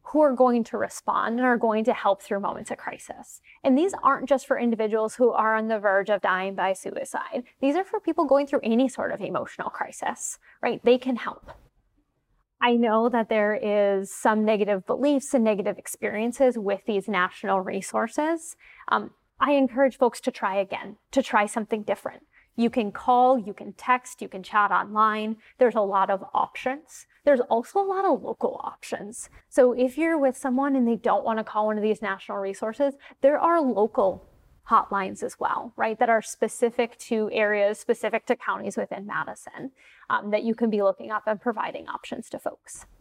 who are going to respond and are going to help through moments of crisis. And these aren't just for individuals who are on the verge of dying by suicide. These are for people going through any sort of emotional crisis, right? They can help. I know that there is some negative beliefs and negative experiences with these national resources. I encourage folks to try again, to try something different. You can call, you can text, you can chat online. There's a lot of options. There's also a lot of local options. So if you're with someone and they don't want to call one of these national resources, there are local hotlines as well, right, that are specific to areas, specific to counties within Madison, that you can be looking up and providing options to folks.